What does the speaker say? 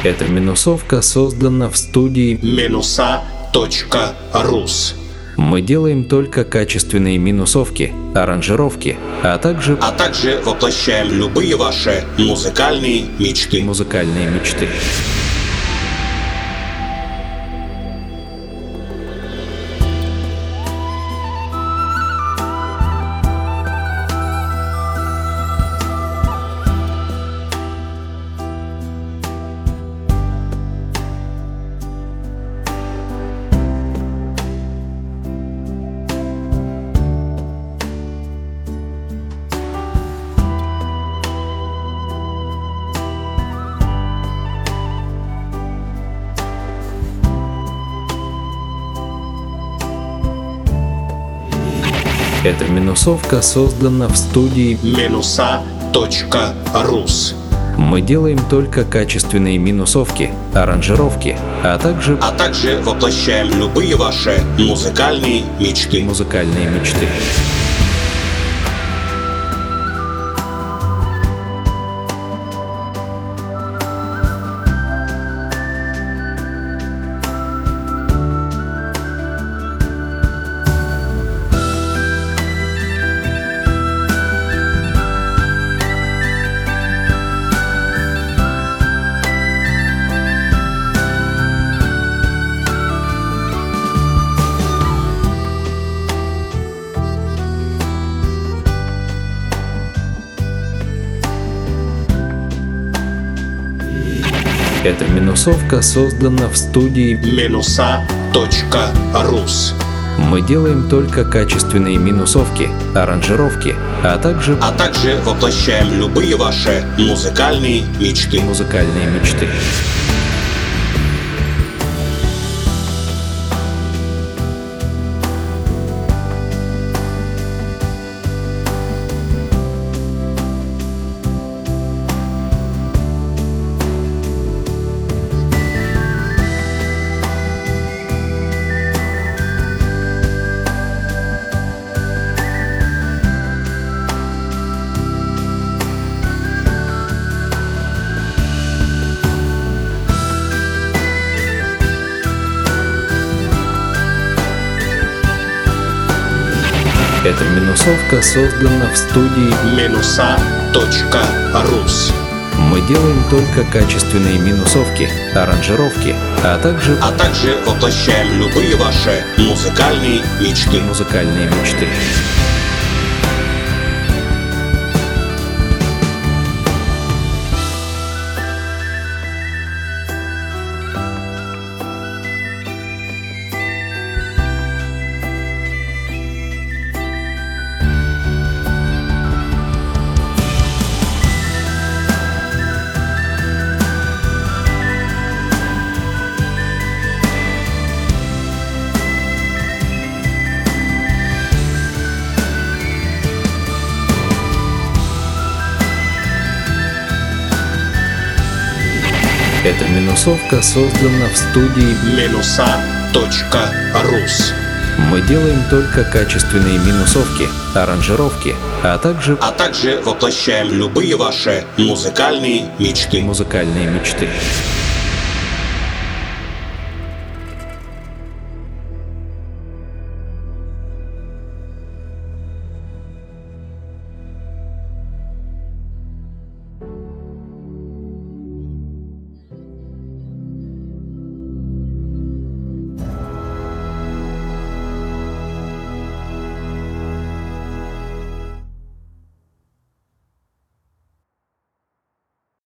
Эта минусовка создана в студии Minusa.rus. Мы делаем только качественные минусовки, аранжировки, а также воплощаем любые ваши музыкальные мечты. Эта минусовка создана в студии Minusa.rus. Мы делаем только качественные минусовки, аранжировки, а также воплощаем любые ваши музыкальные мечты. Эта минусовка создана в студии Minusa.rus. Мы делаем только качественные минусовки, аранжировки, а также воплощаем любые ваши музыкальные мечты. Эта минусовка создана в студии Minusa.rus. Мы делаем только качественные минусовки, аранжировки, а также воплощаем любые ваши музыкальные мечты. Эта минусовка создана в студии Minusa.rus. Мы делаем только качественные минусовки, аранжировки, а также воплощаем любые ваши музыкальные мечты.